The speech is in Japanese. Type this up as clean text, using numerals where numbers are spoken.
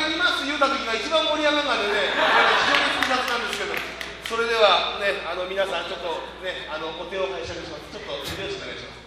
います言うた時が一番盛り上がるのでね、非常に複雑なんですけど、それではね、皆さんちょっとね、お手を拝借します。ちょっと手拍子お願いします。